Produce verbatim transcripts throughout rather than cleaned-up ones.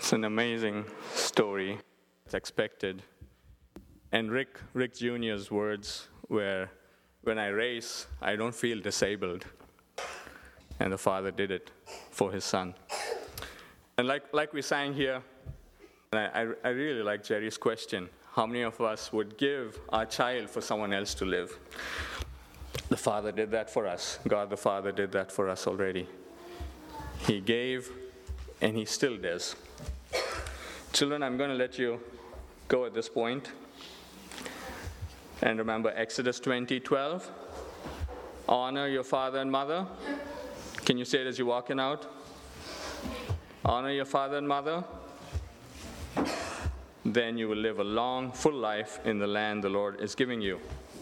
It's an amazing story. It's expected. And Rick, Rick Junior's words were, when I race, I don't feel disabled. And the Father did it for his Son. And like, like we sang here, I, I, I really like Jerry's question. How many of us would give our child for someone else to live? The Father did that for us. God the Father did that for us already. He gave, and he still does. Children, I'm going to let you go at this point. And remember Exodus twenty twelve. Honor your father and mother. Can you say it as you're walking out? Honor your father and mother. Then you will live a long, full life in the land the Lord is giving you.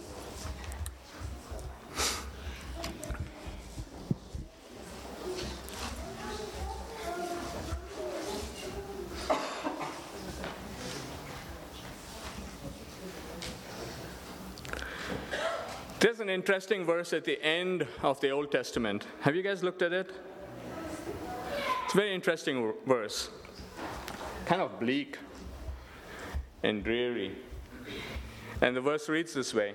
There's an interesting verse at the end of the Old Testament. Have you guys looked at it? It's a very interesting verse. Kind of bleak and dreary. And the verse reads this way.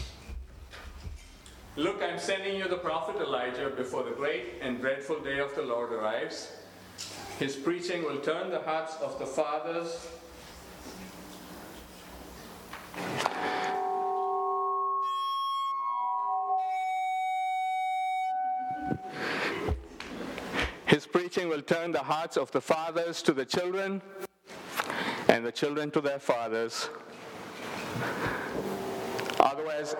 Look, I'm sending you the prophet Elijah before the great and dreadful day of the Lord arrives. His preaching will turn the hearts of the fathers His preaching will turn the hearts of the fathers to the children, and the children to their fathers. Otherwise,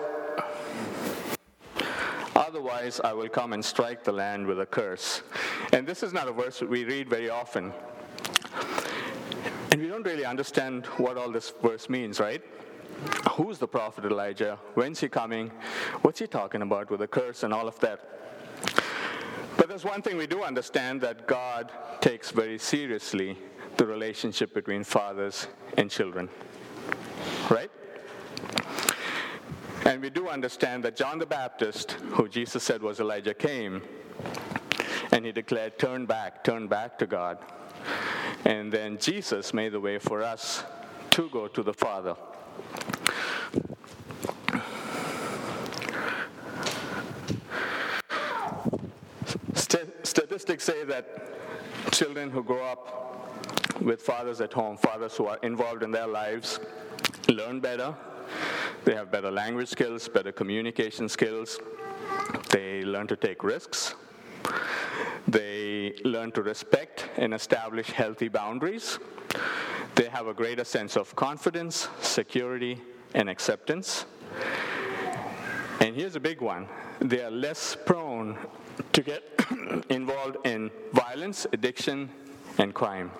otherwise, I will come and strike the land with a curse. And this is not a verse that we read very often. And we don't really understand what all this verse means, right? Who's the prophet Elijah? When's he coming? What's he talking about with a curse and all of that? But there's one thing we do understand, that God takes very seriously the relationship between fathers and children, right? And we do understand that John the Baptist, who Jesus said was Elijah, came, and he declared, turn back, turn back to God. And then Jesus made the way for us to go to the Father. Statistics say that children who grow up with fathers at home, fathers who are involved in their lives, learn better. They have better language skills, better communication skills. They learn to take risks. They learn to respect and establish healthy boundaries. They have a greater sense of confidence, security, and acceptance. And here's a big one. They are less prone to get involved in violence, addiction, and crime.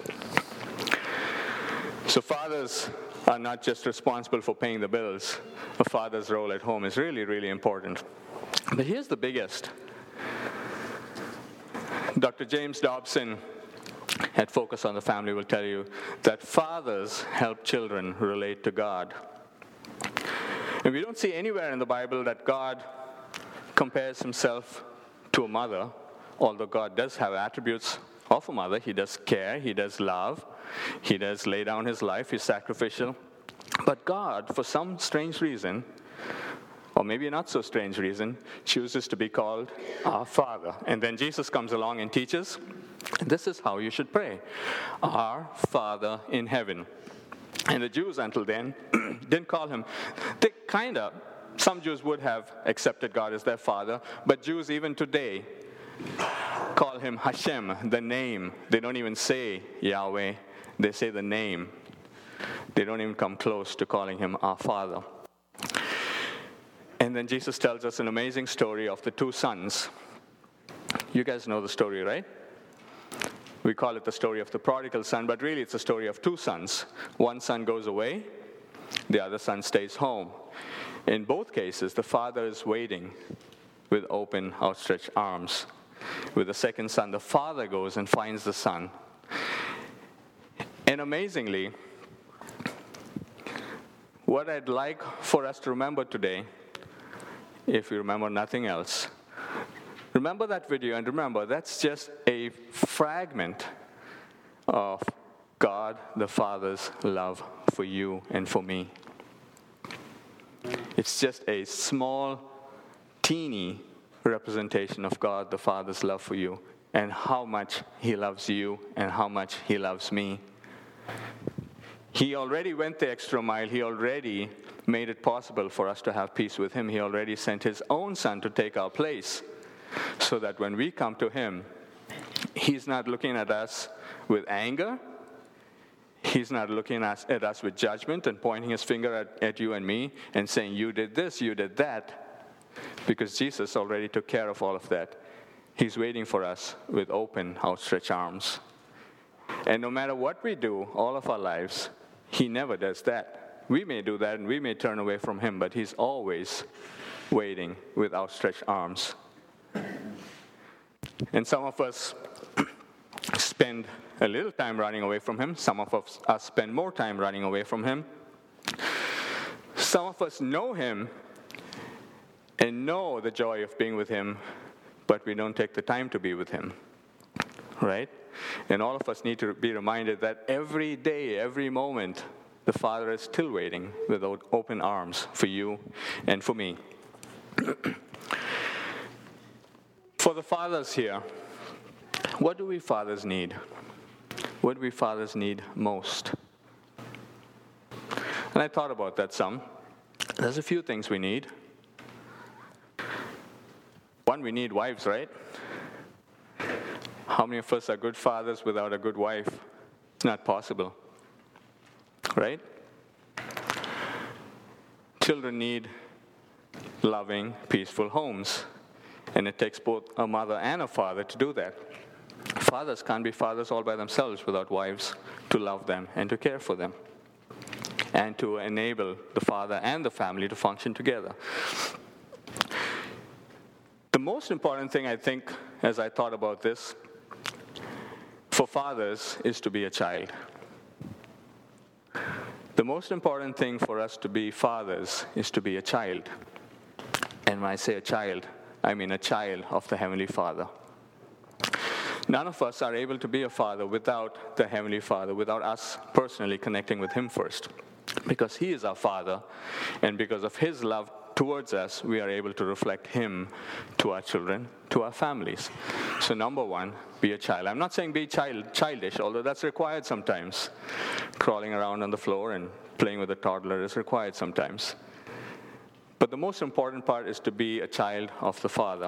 So fathers are not just responsible for paying the bills. A father's role at home is really, really important. But here's the biggest. Doctor James Dobson at Focus on the Family will tell you that fathers help children relate to God. And we don't see anywhere in the Bible that God compares himself to a mother, although God does have attributes of a mother. He does care, he does love, he does lay down his life, he's sacrificial. But God, for some strange reason, or maybe not so strange reason, chooses to be called our Father. And then Jesus comes along and teaches, this is how you should pray. Our Father in heaven. And the Jews until then didn't call him. They kind of, some Jews would have accepted God as their father, but Jews even today call him Hashem, the name. They don't even say Yahweh, they say the name. They don't even come close to calling him our Father. And then Jesus tells us an amazing story of the two sons. You guys know the story, right? We call it the story of the prodigal son, but really it's a story of two sons. One son goes away, the other son stays home. In both cases, the father is waiting with open, outstretched arms. With the second son, the father goes and finds the son. And amazingly, what I'd like for us to remember today, if you remember nothing else, remember that video, and remember, that's just a fragment of God the Father's love for you and for me. It's just a small, teeny representation of God the Father's love for you and how much He loves you and how much He loves me. He already went the extra mile. He already made it possible for us to have peace with Him. He already sent His own Son to take our place so that when we come to Him, He's not looking at us with anger. He's not looking at, at us with judgment and pointing His finger at, at you and me and saying, you did this, you did that, because Jesus already took care of all of that. He's waiting for us with open, outstretched arms. And no matter what we do all of our lives, He never does that. We may do that and we may turn away from Him, but He's always waiting with outstretched arms. And some of us spend a little time running away from Him. Some of us, us spend more time running away from Him. Some of us know Him and know the joy of being with Him, but we don't take the time to be with Him, right? And all of us need to be reminded that every day, every moment, the Father is still waiting with open arms for you and for me. For the fathers here, what do we fathers need? What do we fathers need most? And I thought about that some. There's a few things we need. One, we need wives, right? How many of us are good fathers without a good wife? It's not possible, right? Children need loving, peaceful homes. And it takes both a mother and a father to do that. Fathers can't be fathers all by themselves without wives to love them and to care for them and to enable the father and the family to function together. The most important thing, I think, as I thought about this, for fathers is to be a child. The most important thing for us to be fathers is to be a child. And when I say a child, I mean a child of the Heavenly Father. None of us are able to be a father without the Heavenly Father, without us personally connecting with Him first. Because He is our Father, and because of His love towards us, we are able to reflect Him to our children, to our families. So number one, be a child. I'm not saying be child, childish, although that's required sometimes. Crawling around on the floor and playing with a toddler is required sometimes. But the most important part is to be a child of the Father.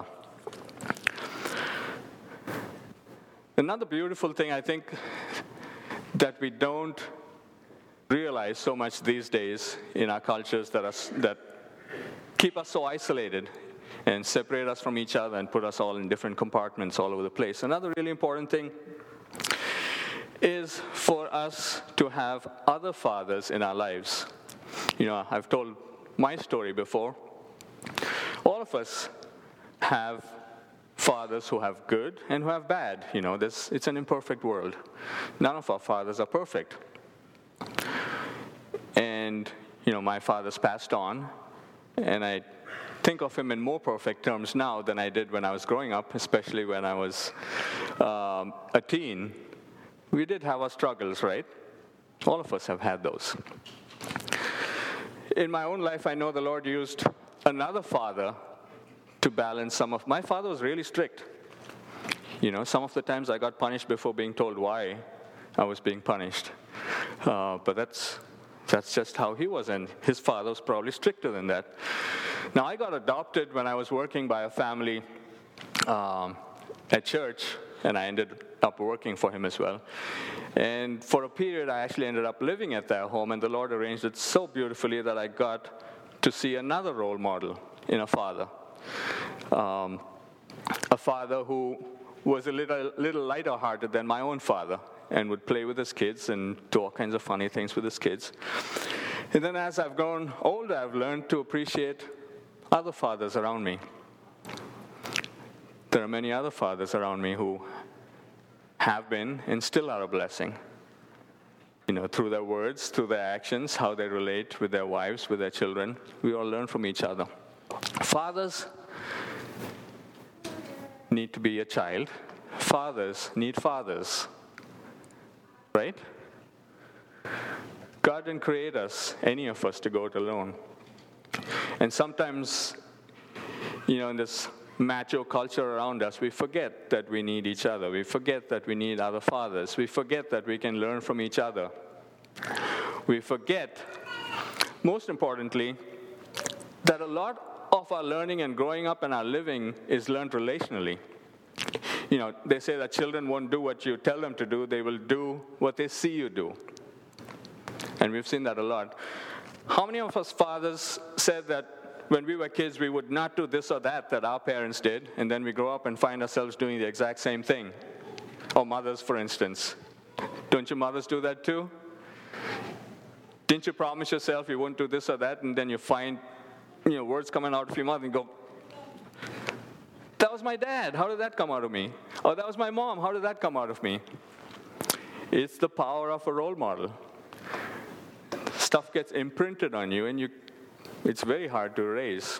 Another beautiful thing, I think, that we don't realize so much these days in our cultures that, are, that keep us so isolated and separate us from each other and put us all in different compartments all over the place. Another really important thing is for us to have other fathers in our lives. You know, I've told my story before. All of us have fathers who have good and who have bad. You know, this, it's an imperfect world. None of our fathers are perfect. And, you know, my father's passed on, and I think of him in more perfect terms now than I did when I was growing up, especially when I was um, a teen. We did have our struggles, right? All of us have had those. In my own life, I know the Lord used another father to balance some of... My father was really strict. You know, some of the times I got punished before being told why I was being punished. Uh, but that's that's just how he was, and his father was probably stricter than that. Now, I got adopted when I was working by a family um, at church, and I ended up working for him as well. And for a period, I actually ended up living at their home, and the Lord arranged it so beautifully that I got to see another role model in a father. Um, a father who was a little, little lighter hearted than my own father and would play with his kids and do all kinds of funny things with his kids. And then as I've grown older, I've learned to appreciate other fathers around me. There are many other fathers around me who have been and still are a blessing. You know, through their words, through their actions, how they relate with their wives, with their children. We all learn from each other. Fathers need to be a child. Fathers need fathers. right? God didn't create us, any of us, to go it alone. And sometimes, you know, in this macho culture around us, we forget that we need each other. We forget that we need other fathers. We forget that we can learn from each other. We forget, most importantly, that a lot of our learning and growing up and our living is learned relationally. You know, they say that children won't do what you tell them to do. They will do what they see you do. And we've seen that a lot. How many of us fathers said that when we were kids, we would not do this or that that our parents did, and then we grow up and find ourselves doing the exact same thing? Or mothers, for instance. Don't your mothers do that too? Didn't you promise yourself you won't do this or that, and then you find, you know, words coming out of your mouth and go, that was my dad, how did that come out of me? Or that was my mom, how did that come out of me? It's the power of a role model. Stuff gets imprinted on you, and you, it's very hard to erase.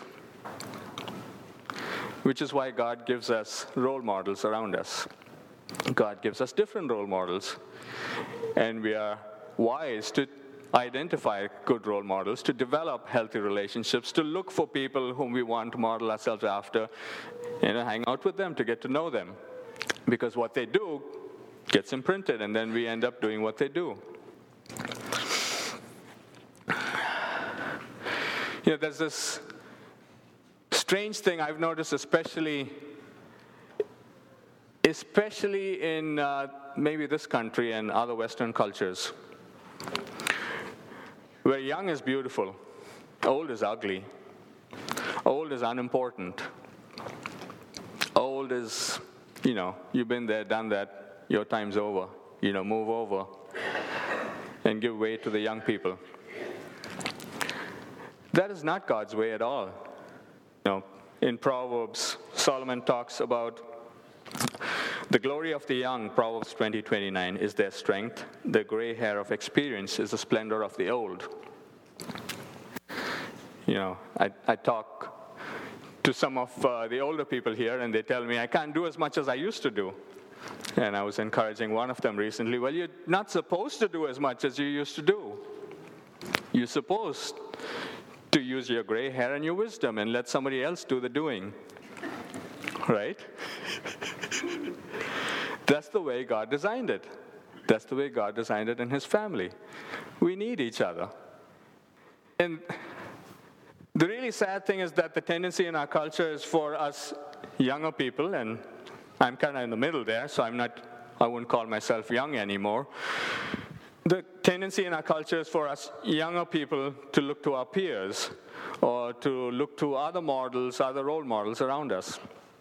Which is why God gives us role models around us. God gives us different role models. And we are wise to identify good role models, to develop healthy relationships, to look for people whom we want to model ourselves after, and hang out with them to get to know them. Because what they do gets imprinted, and then we end up doing what they do. You know, there's this strange thing I've noticed, especially, especially in uh, maybe this country and other Western cultures, where young is beautiful, old is ugly, old is unimportant, old is, you know, you've been there, done that, your time's over, you know, move over and give way to the young people. That is not God's way at all. You know, in Proverbs, Solomon talks about the glory of the young, Proverbs twenty twenty-nine, is their strength. The gray hair of experience is the splendor of the old. You know, I, I talk to some of uh, the older people here, and they tell me, I can't do as much as I used to do. And I was encouraging one of them recently, well, you're not supposed to do as much as you used to do. You're supposed to use your gray hair and your wisdom and let somebody else do the doing. Right? That's the way God designed it. That's the way God designed it in His family. We need each other. And the really sad thing is that the tendency in our culture is for us younger people, and I'm kind of in the middle there, so I'm not, I wouldn't call myself young anymore. The tendency in our culture is for us younger people to look to our peers or to look to other models, other role models around us.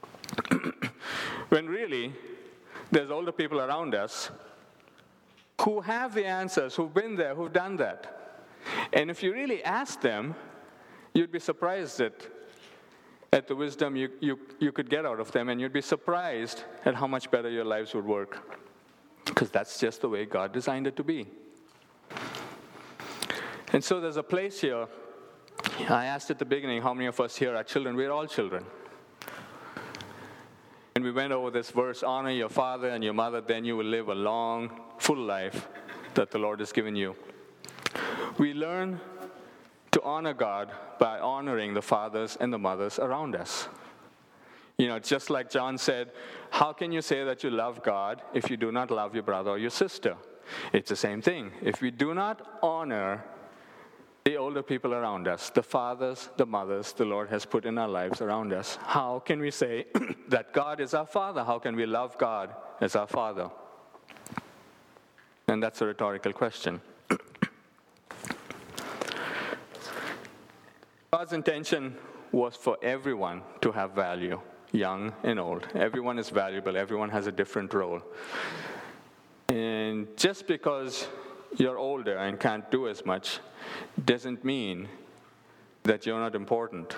When really, there's older people around us who have the answers, who've been there, who've done that. And if you really ask them, you'd be surprised at, at the wisdom you, you, you could get out of them, and you'd be surprised at how much better your lives would work. Because that's just the way God designed it to be. And so there's a place here. I asked at the beginning, how many of us here are children? We're all children. And we went over this verse, honor your father and your mother, then you will live a long, full life that the Lord has given you. We learn to honor God by honoring the fathers and the mothers around us. You know, just like John said, how can you say that you love God if you do not love your brother or your sister? It's the same thing. If we do not honor the older people around us, the fathers, the mothers the Lord has put in our lives around us, how can we say that God is our Father? How can we love God as our Father? And that's a rhetorical question. God's intention was for everyone to have value, young and old. Everyone is valuable. Everyone has a different role. And just because you're older and can't do as much doesn't mean that you're not important.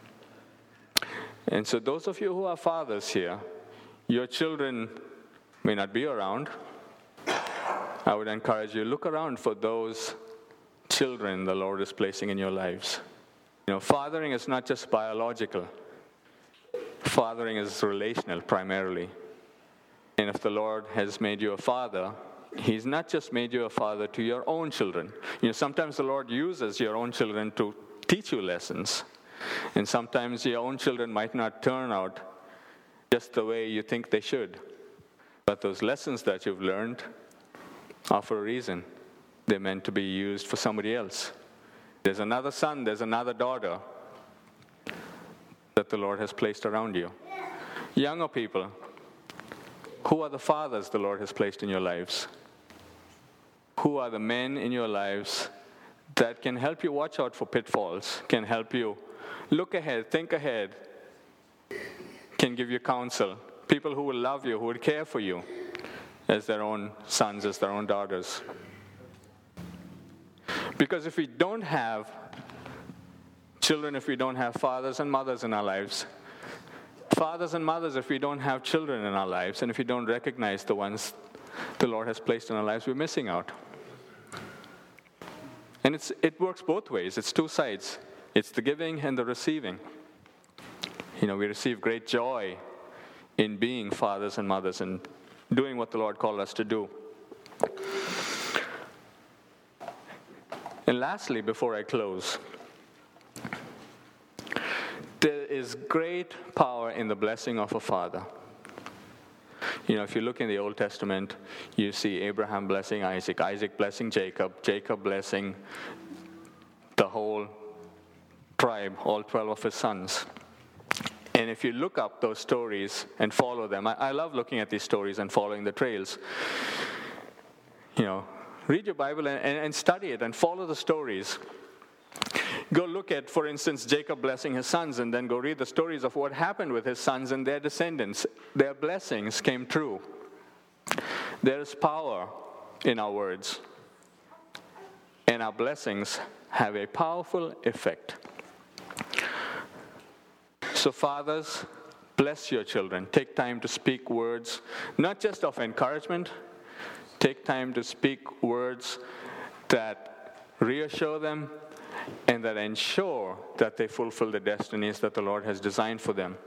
And so those of you who are fathers here, your children may not be around. I would encourage you, look around for those children the Lord is placing in your lives. You know, fathering is not just biological. Fathering is relational primarily. And if the Lord has made you a father, He's not just made you a father to your own children. You know, sometimes the Lord uses your own children to teach you lessons. And sometimes your own children might not turn out just the way you think they should. But those lessons that you've learned are for a reason. They're meant to be used for somebody else. There's another son, there's another daughter that the Lord has placed around you. Younger people, who are the fathers the Lord has placed in your lives? Who are the men in your lives that can help you watch out for pitfalls, can help you look ahead, think ahead, can give you counsel? People who will love you, who will care for you as their own sons, as their own daughters. Because if we don't have children, if we don't have fathers and mothers in our lives, fathers and mothers, if we don't have children in our lives, and if we don't recognize the ones the Lord has placed in our lives, we're missing out. And it's, it works both ways. It's two sides. It's the giving and the receiving. You know, we receive great joy in being fathers and mothers and doing what the Lord called us to do. And lastly, before I close, there is great power in the blessing of a father. You know, if you look in the Old Testament, you see Abraham blessing Isaac, Isaac blessing Jacob, Jacob blessing the whole tribe, all twelve of his sons. And if you look up those stories and follow them, I, I love looking at these stories and following the trails. You know, read your Bible and, and, and study it and follow the stories. Go look at, for instance, Jacob blessing his sons, and then go read the stories of what happened with his sons and their descendants. Their blessings came true. There is power in our words, and our blessings have a powerful effect. So fathers, bless your children. Take time to speak words, not just of encouragement. Take time to speak words that reassure them and that ensure that they fulfill the destinies that the Lord has designed for them.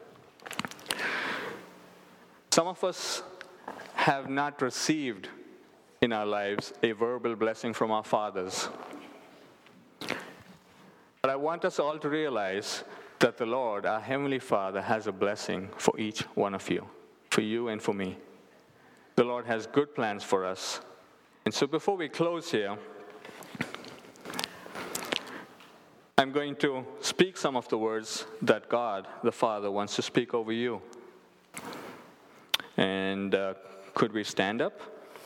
Some of us have not received in our lives a verbal blessing from our fathers. But I want us all to realize that the Lord, our Heavenly Father, has a blessing for each one of you, for you and for me. The Lord has good plans for us. And so before we close here, I'm going to speak some of the words that God, the Father, wants to speak over you. And uh, could we stand up?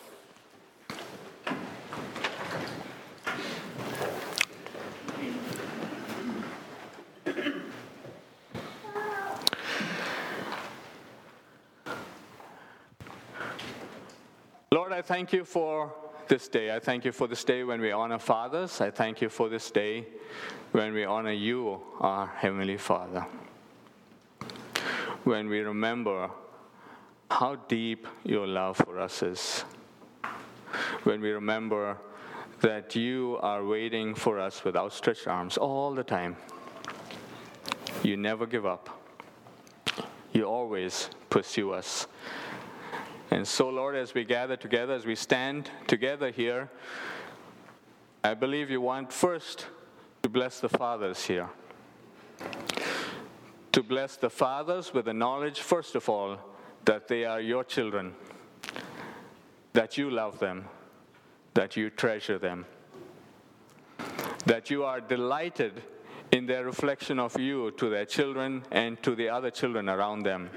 Lord, I thank you for this day. I thank you for this day when we honor fathers. I thank you for this day when we honor you, our Heavenly Father. When we remember how deep your love for us is. When we remember that you are waiting for us with outstretched arms all the time. You never give up. You always pursue us. And so, Lord, as we gather together, as we stand together here, I believe you want first to bless the fathers here. To bless the fathers with the knowledge, first of all, that they are your children, that you love them, that you treasure them, that you are delighted in their reflection of you to their children and to the other children around them.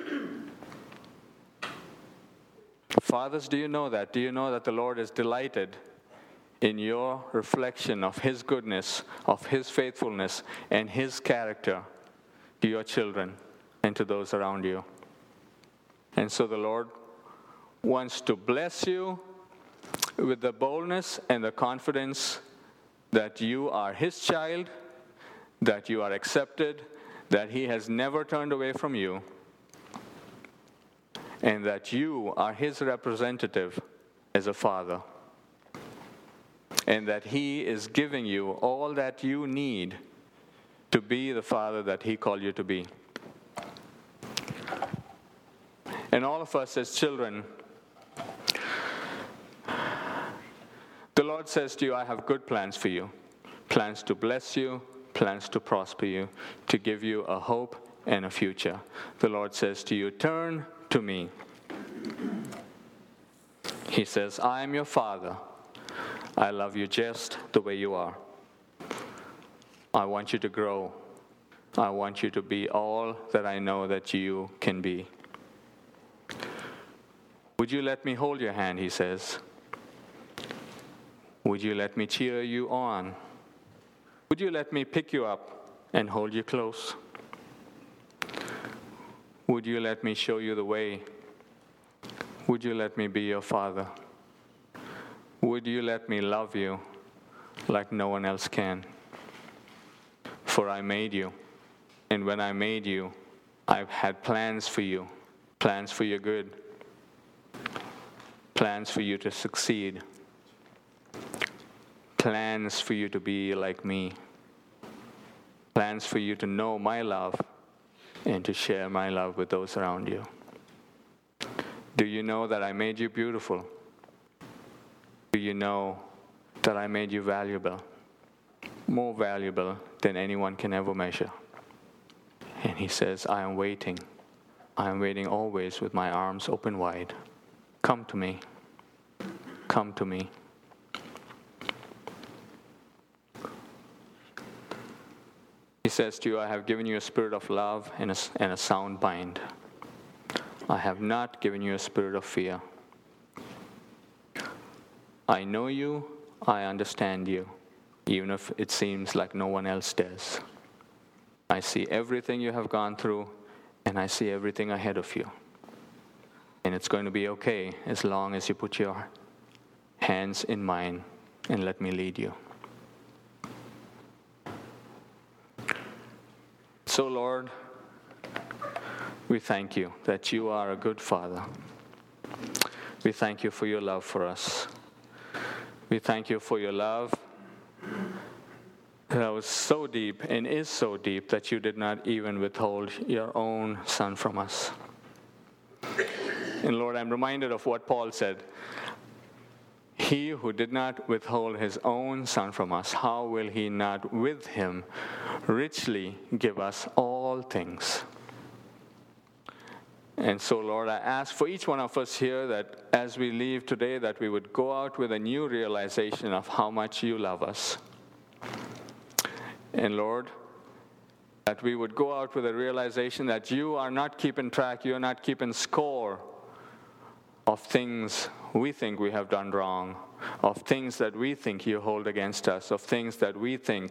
Fathers, do you know that? Do you know that the Lord is delighted in your reflection of His goodness, of His faithfulness, and His character to your children and to those around you? And so the Lord wants to bless you with the boldness and the confidence that you are His child, that you are accepted, that He has never turned away from you, and that you are His representative as a father, and that He is giving you all that you need to be the father that He called you to be. And all of us as children, Lord says to you, I have good plans for you, plans to bless you, plans to prosper you, to give you a hope and a future. The Lord says to you, turn to me. He says, I am your Father. I love you just the way you are. I want you to grow. I want you to be all that I know that you can be. Would you let me hold your hand, he says. Would you let me cheer you on? Would you let me pick you up and hold you close? Would you let me show you the way? Would you let me be your Father? Would you let me love you like no one else can? For I made you, and when I made you, I've had plans for you, plans for your good, plans for you to succeed, plans for you to be like me, plans for you to know my love and to share my love with those around you. Do you know that I made you beautiful? Do you know that I made you valuable? More valuable than anyone can ever measure. And he says, I am waiting. I am waiting always with my arms open wide. Come to me. Come to me. He says to you, I have given you a spirit of love and a, and a sound mind. I have not given you a spirit of fear. I know you, I understand you, even if it seems like no one else does. I see everything you have gone through, and I see everything ahead of you. And it's going to be okay as long as you put your hands in mine and let me lead you. So, Lord, we thank you that you are a good Father. We thank you for your love for us. We thank you for your love that was so deep and is so deep that you did not even withhold your own Son from us. And Lord, I'm reminded of what Paul said. He who did not withhold his own Son from us, how will he not with him richly give us all things? And so, Lord, I ask for each one of us here that as we leave today, that we would go out with a new realization of how much you love us. And Lord, that we would go out with a realization that you are not keeping track, you are not keeping score of things we think we have done wrong, of things that we think you hold against us, of things that we think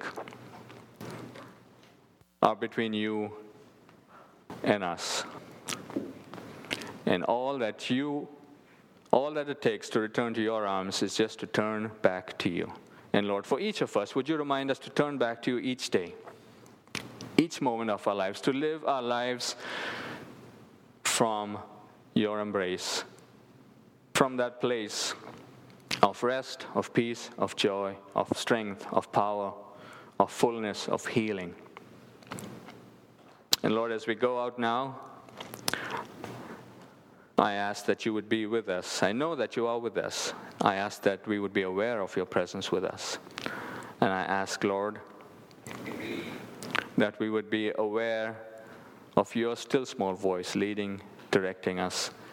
are between you and us. And all that you, all that it takes to return to your arms is just to turn back to you. And Lord, for each of us, would you remind us to turn back to you each day, each moment of our lives, to live our lives from your embrace, from that place of rest, of peace, of joy, of strength, of power, of fullness, of healing. And Lord, as we go out now, I ask that you would be with us. I know that you are with us. I ask that we would be aware of your presence with us. And I ask, Lord, that we would be aware of your still small voice leading, directing us,